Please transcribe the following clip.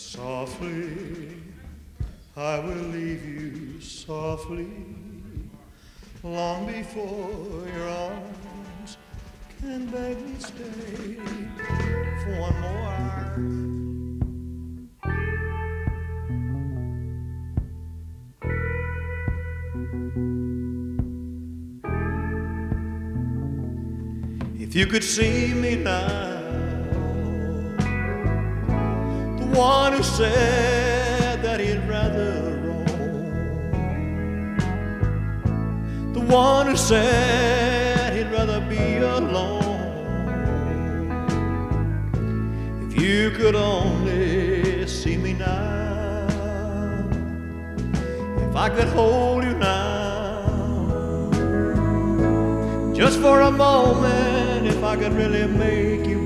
Softly, I will leave you softly, long before your arms can beg me stay for one more hour. If you could see me now, the one who said that he'd rather roam, the one who said he'd rather be alone. If you could only see me now, if I could hold you now, just for a moment, if I could really make you